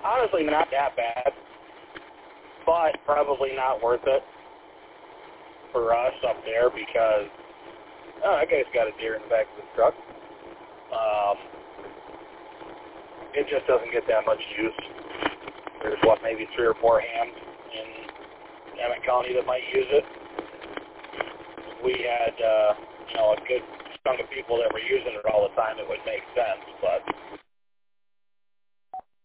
honestly not that bad, but probably not worth it for us up there because that guy's got a deer in the back of his truck. It just doesn't get that much use. There's, maybe 3 or 4 hams in Emmett County that might use it. We had, a good chunk of people that were using it all the time, it would make sense, but